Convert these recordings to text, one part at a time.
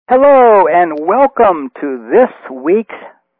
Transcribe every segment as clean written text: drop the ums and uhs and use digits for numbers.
Hello and welcome to this week's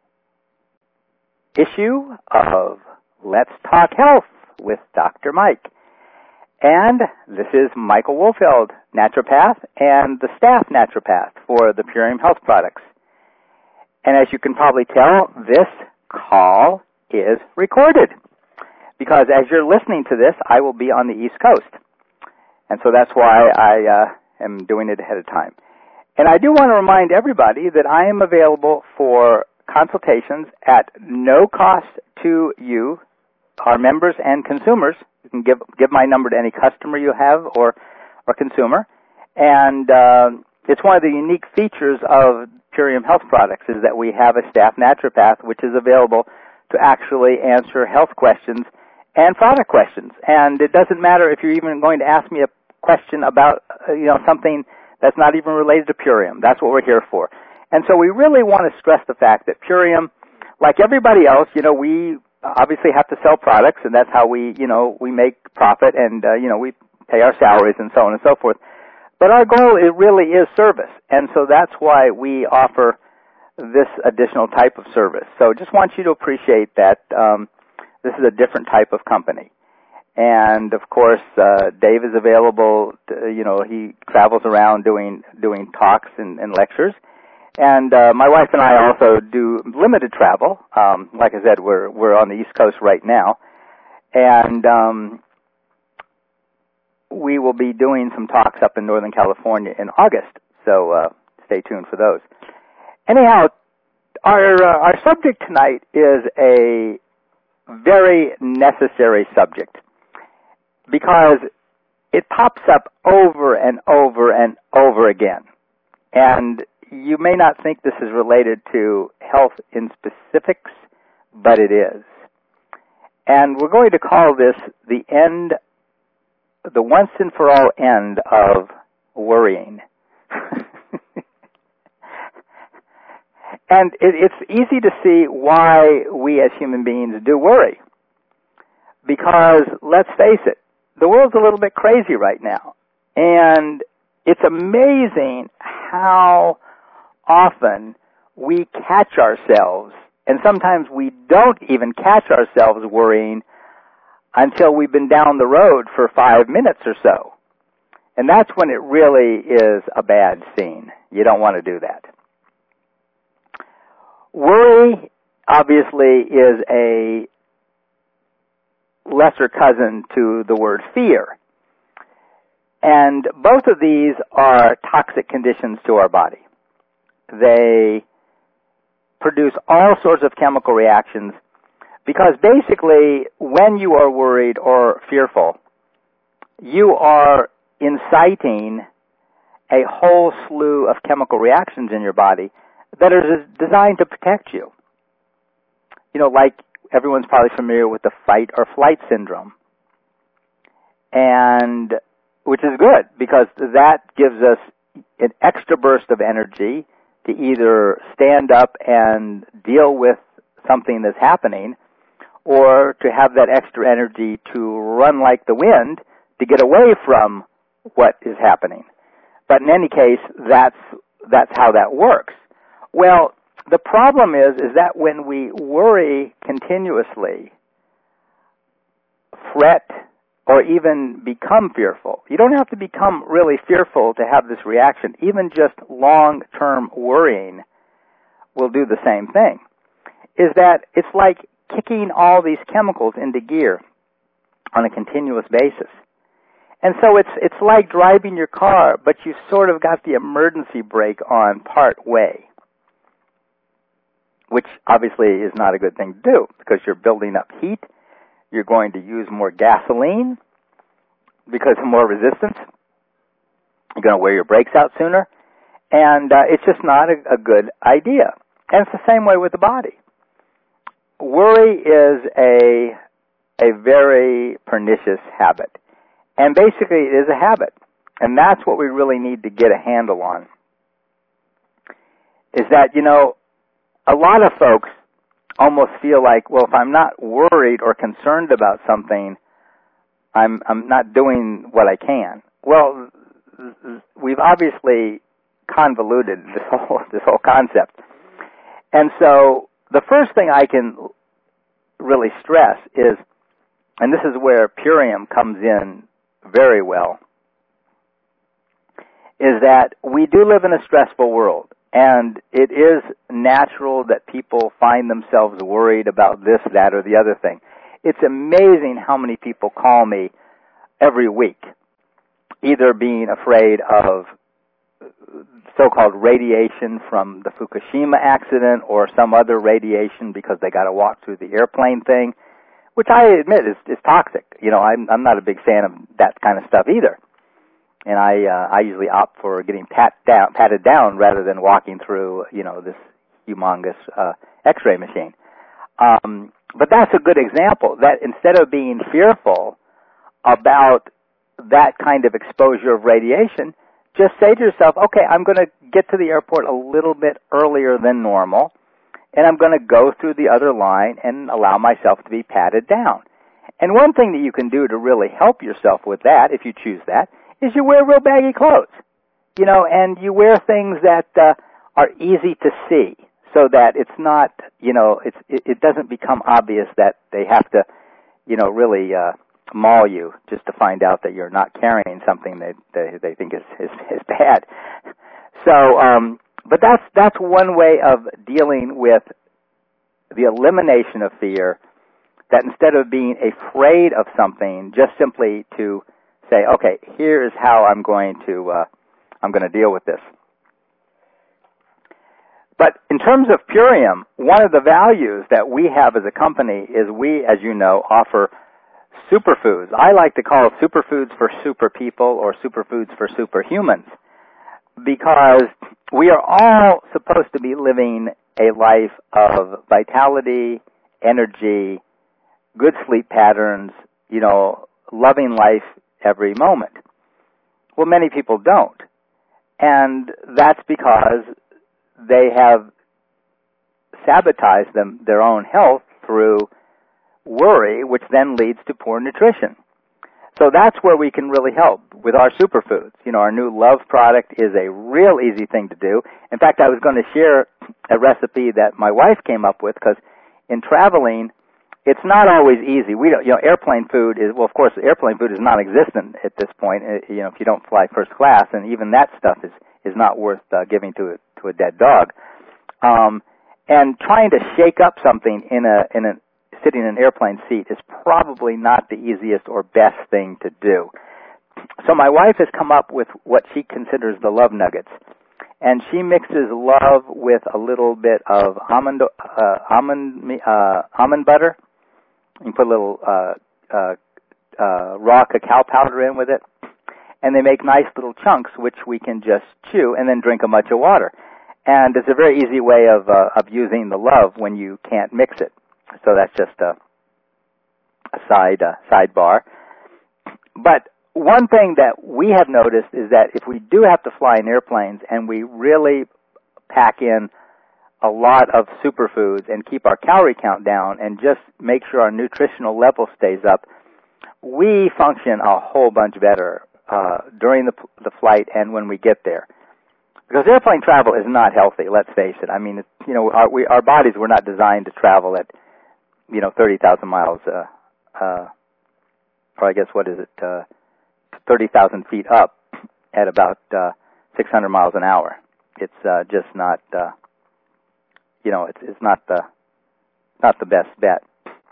issue of Let's Talk Health with Dr. Mike. And this is Michael Wolfeld, naturopath and the staff naturopath for the Purium Health products. And as you can probably tell, this call is recorded because as you're listening to this, I will be on the East Coast. And so that's why I am doing it ahead of time. And I do want to remind everybody that I am available for consultations at no cost to you, our members and consumers. You can give my number to any customer you have or consumer. And it's one of the unique features of Purium Health products is that we have a staff naturopath which is available to actually answer health questions and product questions. And it doesn't matter if you're even going to ask me a question about something that's not even related to Purium. That's what we're here for. And so we really want to stress the fact that Purium, like everybody else, we obviously have to sell products, and that's how we make profit, and, we pay our salaries and so on and so forth. But our goal, it really is service. And so that's why we offer this additional type of service. So just want you to appreciate that this is a different type of company. And of course, Dave is available. He travels around doing talks and lectures. And my wife and I also do limited travel. Like I said, we're on the East Coast right now, and we will be doing some talks up in Northern California in August. So stay tuned for those. Anyhow, our subject tonight is a very necessary subject, because it pops up over and over and over again. And you may not think this is related to health in specifics, but it is. And we're going to call this the once and for all end of worrying. And it's easy to see why we as human beings do worry. Because, let's face it, the world's a little bit crazy right now. And it's amazing how often we catch ourselves, and sometimes we don't even catch ourselves worrying until we've been down the road for 5 minutes or so. And that's when it really is a bad scene. You don't want to do that. Worry, obviously, is a lesser cousin to the word fear. And both of these are toxic conditions to our body. They produce all sorts of chemical reactions because basically when you are worried or fearful, you are inciting a whole slew of chemical reactions in your body that are designed to protect you. Like everyone's probably familiar with the fight or flight syndrome. And which is good because that gives us an extra burst of energy to either stand up and deal with something that's happening or to have that extra energy to run like the wind to get away from what is happening. But in any case, that's how that works. Well, the problem is that when we worry continuously, fret, or even become fearful, you don't have to become really fearful to have this reaction. Even just long-term worrying will do the same thing. Is that it's like kicking all these chemicals into gear on a continuous basis. And so it's like driving your car, but you sort of got the emergency brake on part way, which obviously is not a good thing to do because you're building up heat. You're going to use more gasoline because of more resistance. You're going to wear your brakes out sooner. And it's just not a good idea. And it's the same way with the body. Worry is a very pernicious habit. And basically it is a habit. And that's what we really need to get a handle on. Is that, a lot of folks almost feel like, well, if I'm not worried or concerned about something, I'm not doing what I can. Well, we've obviously convoluted, this whole concept. And so the first thing I can really stress is, and this is where Purium comes in very well, is that we do live in a stressful world, and it is natural that people find themselves worried about this, that, or the other thing. It's amazing how many people call me every week, either being afraid of so-called radiation from the Fukushima accident or some other radiation because they got to walk through the airplane thing, which I admit is toxic. I'm not a big fan of that kind of stuff either. And I usually opt for getting patted down rather than walking through, this humongous X-ray machine. But that's a good example that instead of being fearful about that kind of exposure of radiation, just say to yourself, okay, I'm going to get to the airport a little bit earlier than normal, and I'm going to go through the other line and allow myself to be patted down. And one thing that you can do to really help yourself with that, if you choose that, is you wear real baggy clothes, and you wear things that are easy to see so that it's not, it doesn't become obvious that they have to, really maul you just to find out that you're not carrying something that they think is bad. So, but that's one way of dealing with the elimination of fear, that instead of being afraid of something, just simply to say, okay, here is how I'm going to deal with this. But in terms of Purium, one of the values that we have as a company is we, as you know, offer superfoods. I like to call it superfoods for super people or superfoods for superhumans, because we are all supposed to be living a life of vitality, energy, good sleep patterns, loving life every moment. Well, many people don't. And that's because they have sabotaged their own health through worry, which then leads to poor nutrition. So that's where we can really help with our superfoods. Our new Love product is a real easy thing to do. In fact, I was going to share a recipe that my wife came up with, because in traveling, it's not always easy. We don't, airplane food is, well, of course, airplane food is non-existent at this point, if you don't fly first class, and even that stuff is not worth giving to a dead dog. And trying to shake up something sitting in an airplane seat is probably not the easiest or best thing to do. So my wife has come up with what she considers the Love Nuggets, and she mixes love with a little bit of almond butter. You can put a little raw cacao powder in with it, and they make nice little chunks which we can just chew and then drink a bunch of water. And it's a very easy way of using the Love when you can't mix it. So that's just a sidebar. But one thing that we have noticed is that if we do have to fly in airplanes and we really pack in a lot of superfoods and keep our calorie count down and just make sure our nutritional level stays up, we function a whole bunch better during the flight and when we get there. Because airplane travel is not healthy, let's face it. I mean, our bodies were not designed to travel at 30,000 miles, or I guess, 30,000 feet up at about 600 miles an hour. It's just not, it's not the best bet.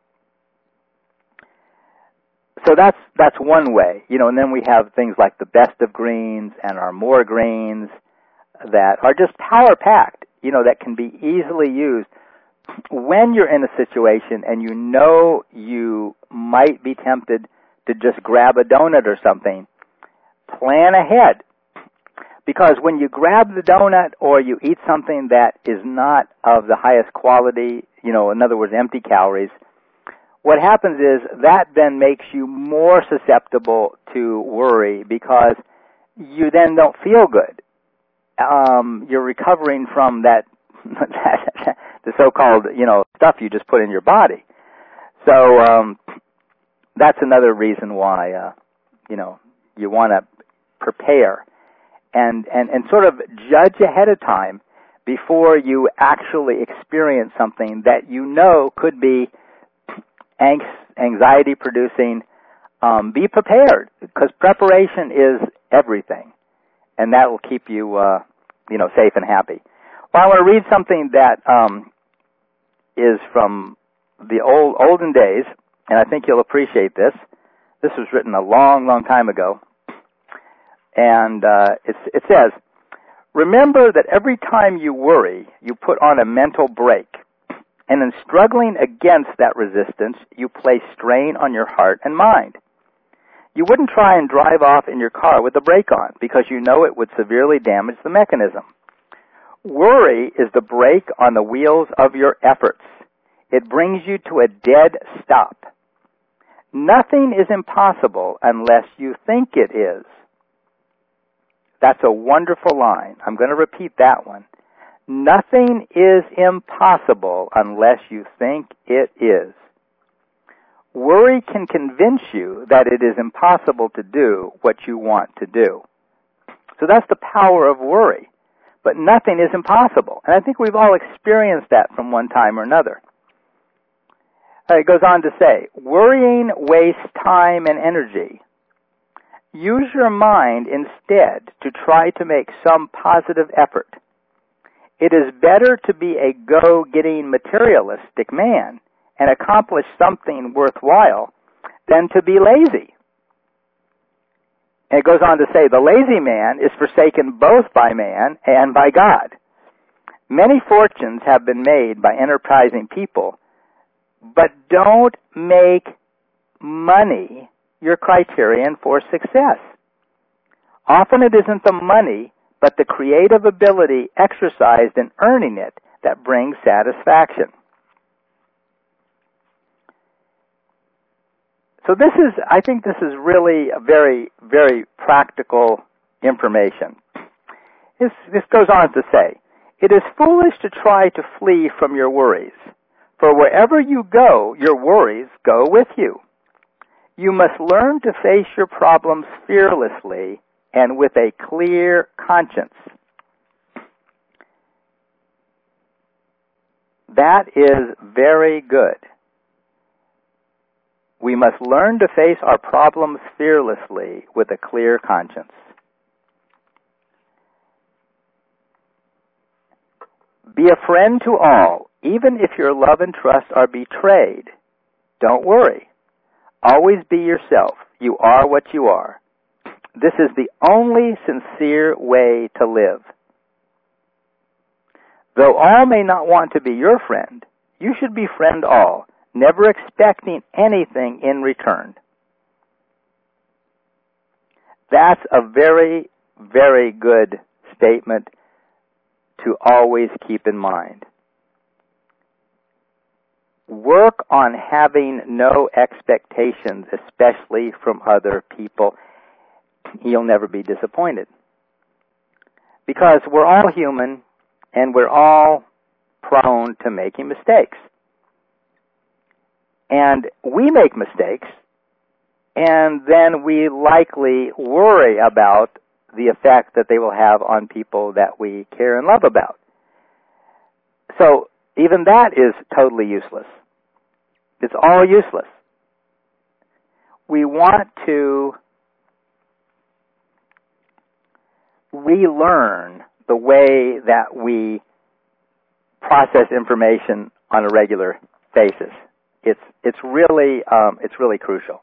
So that's one way, and then we have things like the Best of Greens and our More Greens that are just power-packed, that can be easily used when you're in a situation and you might be tempted to just grab a donut or something. Plan ahead. Because when you grab the donut or you eat something that is not of the highest quality, in other words, empty calories, what happens is that then makes you more susceptible to worry, because you then don't feel good. You're recovering from that the so-called, stuff you just put in your body. So that's another reason why, you want to prepare. and sort of judge ahead of time before you actually experience something that you know could be anxiety producing. Be prepared, because preparation is everything, and that will keep you, safe and happy. Well, I want to read something that is from the olden days, and I think you'll appreciate this. This was written a long, long time ago, and it says, "Remember that every time you worry, you put on a mental brake, and in struggling against that resistance, you place strain on your heart and mind. You wouldn't try and drive off in your car with the brake on, because you know it would severely damage the mechanism. Worry is the brake on the wheels of your efforts. It brings you to a dead stop. Nothing is impossible unless you think it is." That's a wonderful line. I'm going to repeat that one. Nothing is impossible unless you think it is. Worry can convince you that it is impossible to do what you want to do. So that's the power of worry. But nothing is impossible. And I think we've all experienced that from one time or another. It goes on to say, worrying wastes time and energy. Use your mind instead to try to make some positive effort. It is better to be a go-getting materialistic man and accomplish something worthwhile than to be lazy. And it goes on to say, the lazy man is forsaken both by man and by God. Many fortunes have been made by enterprising people, but don't make money your criterion for success. Often it isn't the money, but the creative ability exercised in earning it that brings satisfaction. So I think this is really a very, very practical information. This goes on to say, it is foolish to try to flee from your worries, for wherever you go, your worries go with you. You must learn to face your problems fearlessly and with a clear conscience. That is very good. We must learn to face our problems fearlessly with a clear conscience. Be a friend to all, even if your love and trust are betrayed. Don't worry. Always be yourself. You are what you are. This is the only sincere way to live. Though all may not want to be your friend, you should befriend all, never expecting anything in return. That's a very, very good statement to always keep in mind. Work on having no expectations, especially from other people. You'll never be disappointed. Because we're all human and we're all prone to making mistakes. And we make mistakes, and then we likely worry about the effect that they will have on people that we care and love about. So even that is totally useless. It's all useless. We want to relearn the way that we process information on a regular basis. It's really crucial.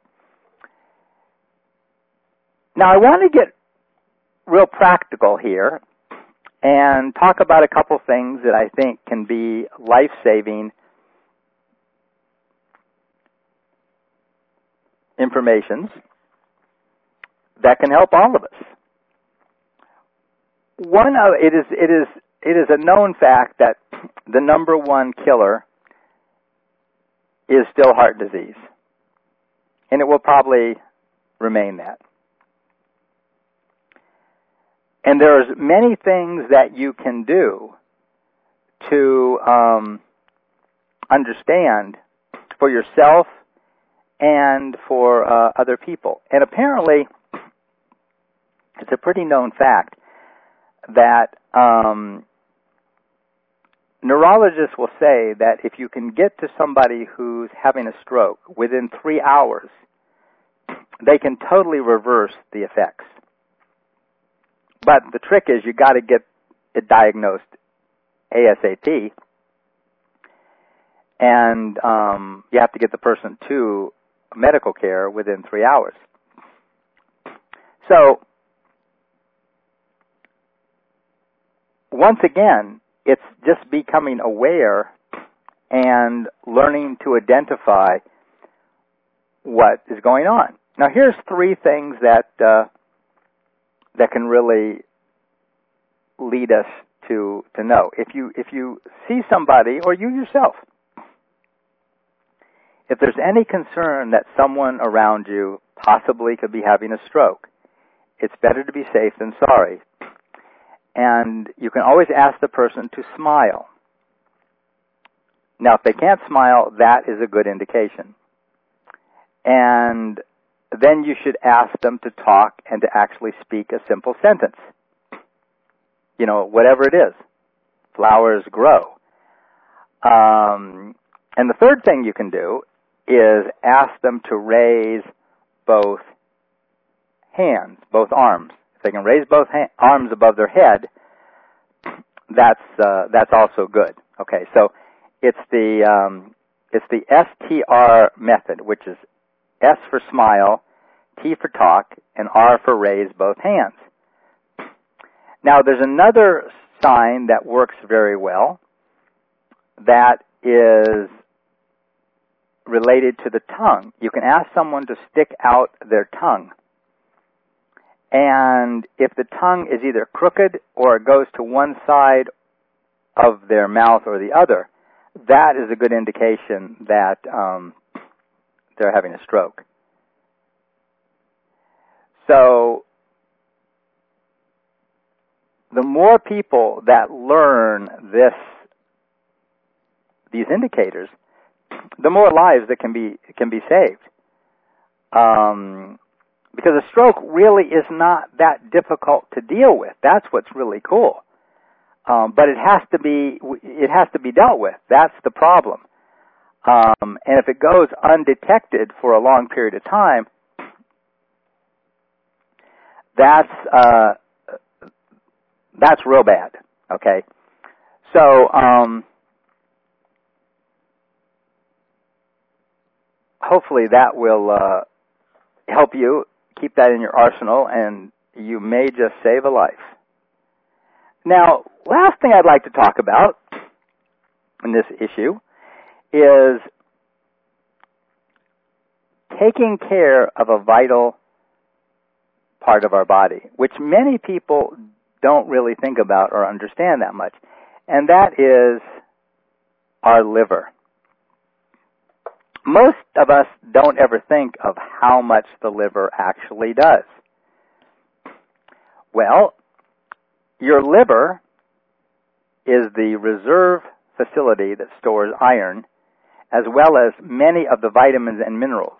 Now I want to get real practical here and talk about a couple things that I think can be life-saving informations that can help all of us. It is a known fact that the number one killer is still heart disease, and it will probably remain that. And there's many things that you can do to understand for yourself and for other people. And apparently, it's a pretty known fact that neurologists will say that if you can get to somebody who's having a stroke within 3 hours, they can totally reverse the effects. But the trick is you got to get it diagnosed ASAP, and you have to get the person to medical care within 3 hours. So, once again, it's just becoming aware and learning to identify what is going on. Now, here's 3 things that can really lead us to know. If you see somebody, or you yourself, if there's any concern that someone around you possibly could be having a stroke, it's better to be safe than sorry. And you can always ask the person to smile. Now, if they can't smile, that is a good indication. And then you should ask them to talk and to actually speak a simple sentence. You know, whatever it is. Flowers grow. And the third thing you can do is ask them to raise both hands, both arms. If they can raise both arms above their head, that's also good. Okay, so it's the STR method, which is S for smile, T for talk, and R for raise both hands. Now, there's another sign that works very well that is related to the tongue. You can ask someone to stick out their tongue. And if the tongue is either crooked or it goes to one side of their mouth or the other, that is a good indication that they're having a stroke. So, the more people that learn these indicators, the more lives that can be saved. Because a stroke really is not that difficult to deal with. That's what's really cool. But it has to be dealt with. That's the problem. And if it goes undetected for a long period of time, that's real bad. Okay, so hopefully that will help you. Keep that in your arsenal, and you may just save a life. Now, last thing I'd like to talk about in this issue is taking care of a vital part of our body, which many people don't really think about or understand that much, and that is our liver. Most of us don't ever think of how much the liver actually does. Well, your liver is the reserve facility that stores iron, as well as many of the vitamins and minerals.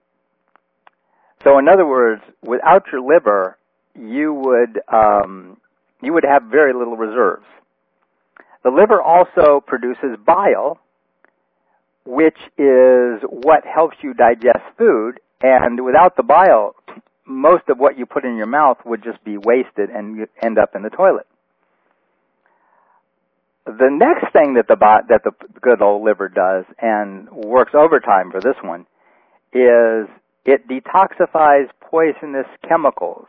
So in other words, without your liver, you would have very little reserves. The liver also produces bile, which is what helps you digest food, and without the bile, most of what you put in your mouth would just be wasted and you end up in the toilet. The next thing that the good old liver does, and works overtime for this one, is it detoxifies poisonous chemicals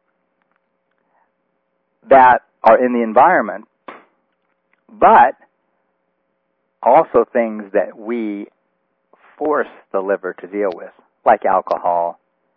that are in the environment, but also things that we force the liver to deal with, like alcohol,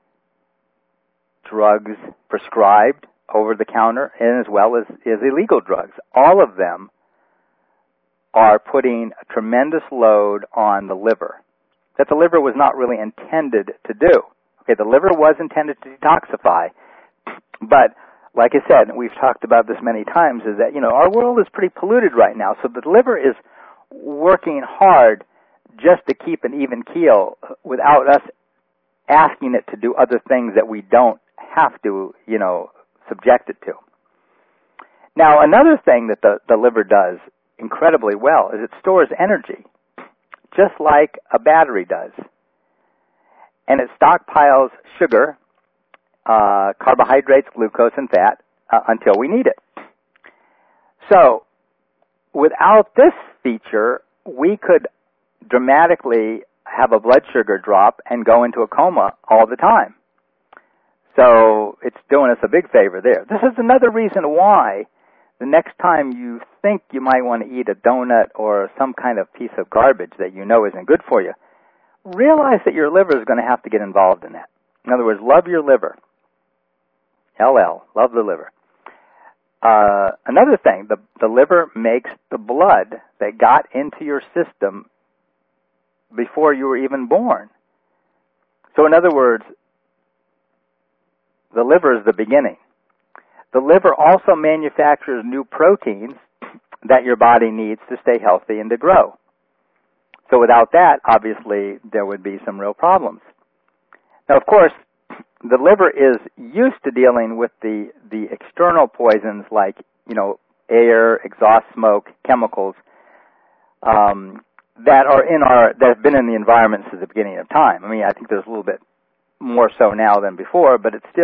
drugs prescribed over the counter, and as well as illegal drugs. All of them are putting a tremendous load on the liver that the liver was not really intended to do. Okay, the liver was intended to detoxify, but like I said, and we've talked about this many times, is that, our world is pretty polluted right now, so the liver is working hard just to keep an even keel without us asking it to do other things that we don't have to, subject it to. Now, another thing that the liver does incredibly well is it stores energy, just like a battery does. And it stockpiles sugar, carbohydrates, glucose, and fat until we need it. So, without this feature, we could dramatically have a blood sugar drop and go into a coma all the time. So, it's doing us a big favor there. This is another reason why the next time you think you might want to eat a donut or some kind of piece of garbage that you know isn't good for you, realize that your liver is going to have to get involved in that. In other words, love your liver. LL, love the liver. Another thing, the liver makes the blood that got into your system before you were even born. So in other words, the liver is the beginning. The liver also manufactures new proteins that your body needs to stay healthy and to grow. So without that, obviously, there would be some real problems. Now, of course, the liver is used to dealing with the external poisons like, air, exhaust smoke, chemicals, that have been in the environment since the beginning of time. I mean, I think there's a little bit more so now than before, but it's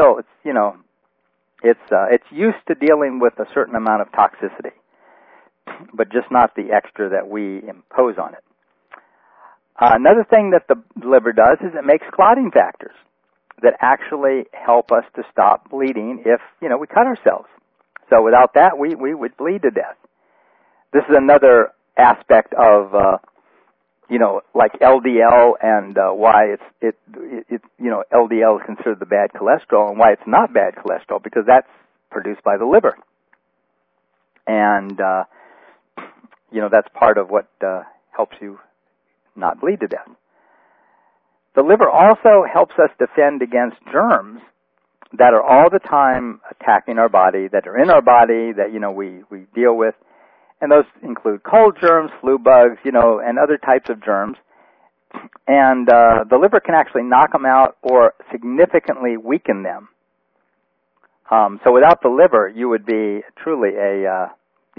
used to dealing with a certain amount of toxicity, but just not the extra that we impose on it. Another thing that the liver does is it makes clotting factors that actually help us to stop bleeding if, we cut ourselves. So without that, we would bleed to death. This is another aspect of, like LDL and why LDL is considered the bad cholesterol and why it's not bad cholesterol, because that's produced by the liver. And, that's part of what helps you not bleed to death. The liver also helps us defend against germs that are all the time attacking our body, that are in our body, that, we deal with. And those include cold germs, flu bugs, and other types of germs. And the liver can actually knock them out or significantly weaken them. So without the liver, you would be truly a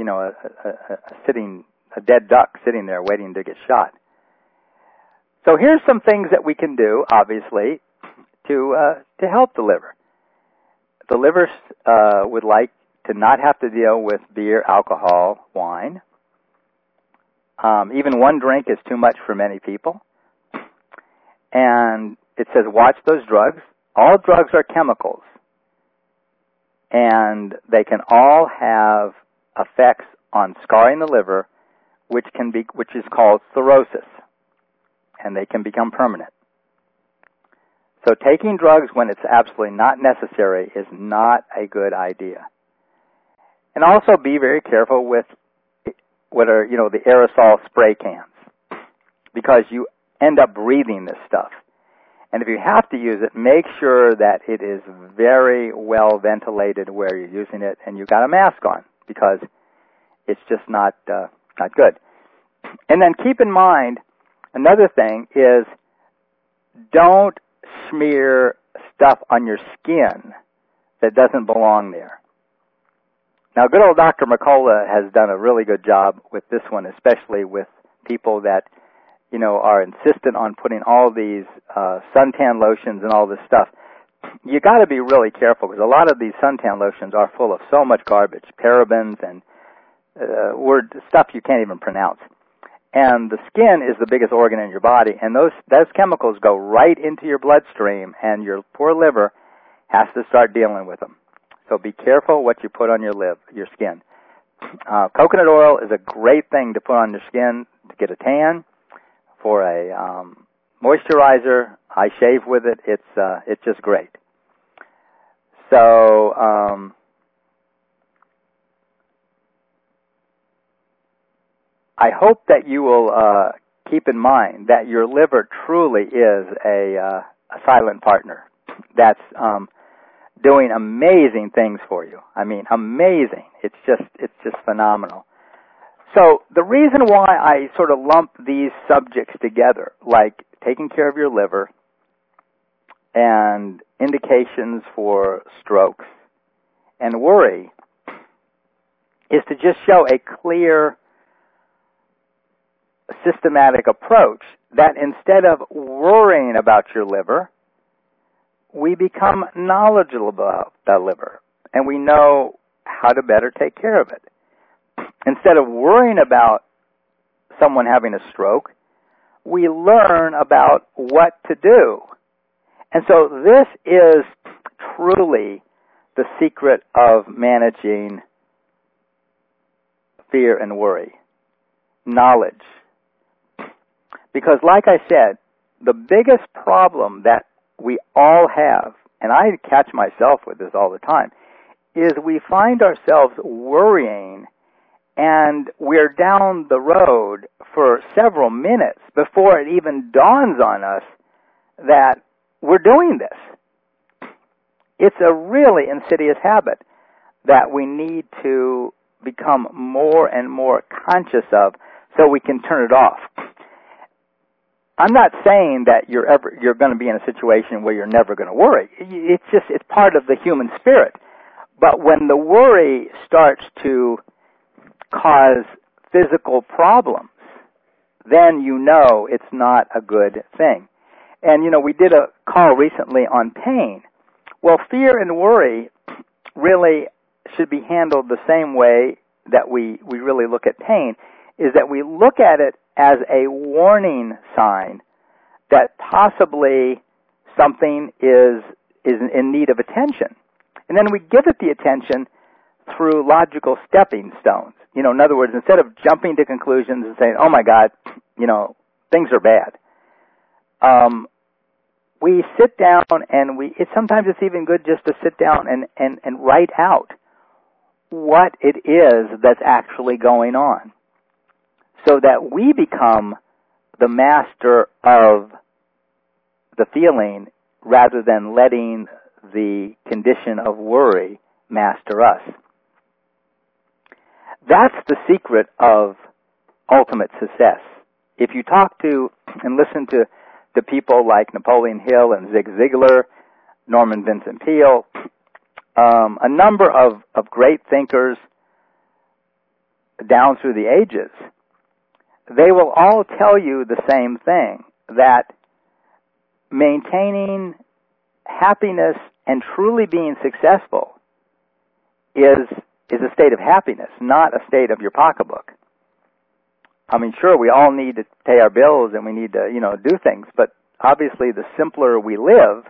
dead duck sitting there waiting to get shot. So here's some things that we can do, obviously, to help the liver. The liver would like to not have to deal with beer, alcohol, wine. Even one drink is too much for many people. And it says, watch those drugs. All drugs are chemicals. And they can all have effects on scarring the liver, which is called cirrhosis. And they can become permanent. So taking drugs when it's absolutely not necessary is not a good idea. And also be very careful with what are, the aerosol spray cans, because you end up breathing this stuff. And if you have to use it, make sure that it is very well ventilated where you're using it, and you've got a mask on, because it's just not good. And then keep in mind, another thing is, don't smear stuff on your skin that doesn't belong there. Now, good old Dr. Mercola has done a really good job with this one, especially with people that, are insistent on putting all these suntan lotions and all this stuff. You got to be really careful, because a lot of these suntan lotions are full of so much garbage, parabens and stuff you can't even pronounce. And the skin is the biggest organ in your body, and those chemicals go right into your bloodstream, and your poor liver has to start dealing with them. So be careful what you put on your skin. Coconut oil is a great thing to put on your skin to get a tan. For a moisturizer, I shave with it. It's just great. So I hope that you will keep in mind that your liver truly is a silent partner that's doing amazing things for you. I mean, amazing. It's just phenomenal. So the reason why I sort of lump these subjects together, like taking care of your liver and indications for strokes and worry, is to just show a clear, systematic approach that instead of worrying about your liver, we become knowledgeable about the liver, and we know how to better take care of it. Instead of worrying about someone having a stroke, we learn about what to do. And so this is truly the secret of managing fear and worry. Knowledge. Because like I said, the biggest problem that we all have, and I catch myself with this all the time, is we find ourselves worrying and we're down the road for several minutes before it even dawns on us that we're doing this. It's a really insidious habit that we need to become more and more conscious of so we can turn it off. I'm not saying that you're going to be in a situation where you're never going to worry. It's part of the human spirit. But when the worry starts to cause physical problems, then you know it's not a good thing. And, we did a call recently on pain. Well, fear and worry really should be handled the same way that we really look at pain, is that we look at it as a warning sign that possibly something is in need of attention. And then we give it the attention through logical stepping stones. In other words, instead of jumping to conclusions and saying, oh my God, things are bad, we sit down and sometimes it's even good just to sit down and write out what it is that's actually going on, so that we become the master of the feeling rather than letting the condition of worry master us. That's the secret of ultimate success. If you talk to and listen to people like Napoleon Hill and Zig Ziglar, Norman Vincent Peale, a number of great thinkers down through the ages, they will all tell you the same thing, that maintaining happiness and truly being successful is a state of happiness, not a state of your pocketbook. I mean, sure, we all need to pay our bills and we need to, do things, but obviously the simpler we live,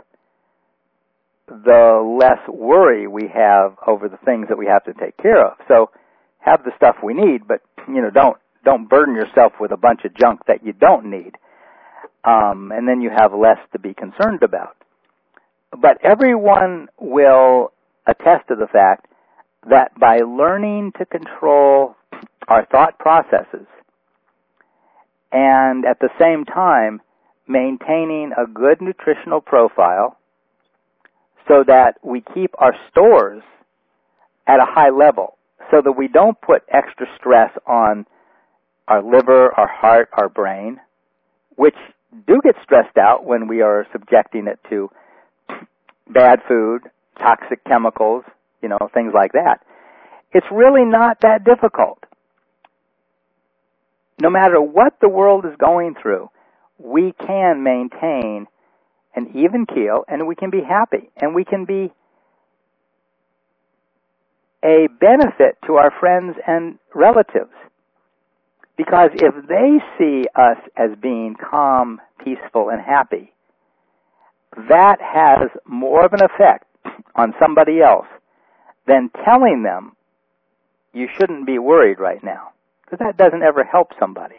the less worry we have over the things that we have to take care of. So have the stuff we need, but, don't burden yourself with a bunch of junk that you don't need. And then you have less to be concerned about. But everyone will attest to the fact that by learning to control our thought processes and at the same time maintaining a good nutritional profile so that we keep our stores at a high level, so that we don't put extra stress on our liver, our heart, our brain, which do get stressed out when we are subjecting it to bad food, toxic chemicals, things like that. It's really not that difficult. No matter what the world is going through, we can maintain an even keel and we can be happy and we can be a benefit to our friends and relatives. Because if they see us as being calm, peaceful, and happy, that has more of an effect on somebody else than telling them you shouldn't be worried right now, because that doesn't ever help somebody.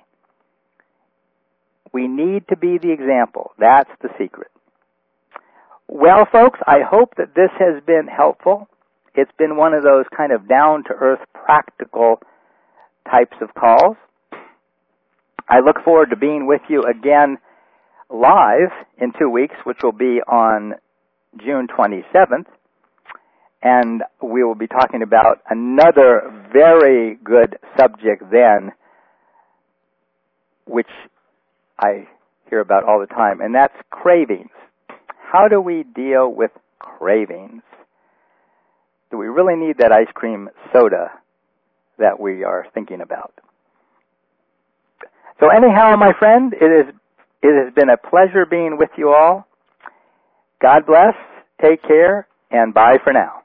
We need to be the example. That's the secret. Well, folks, I hope that this has been helpful. It's been one of those kind of down-to-earth, practical types of calls. I look forward to being with you again live in 2 weeks, which will be on June 27th. And we will be talking about another very good subject then, which I hear about all the time, and that's cravings. How do we deal with cravings? Do we really need that ice cream soda that we are thinking about. So anyhow, my friend, it has been a pleasure being with you all. God bless, take care, and bye for now.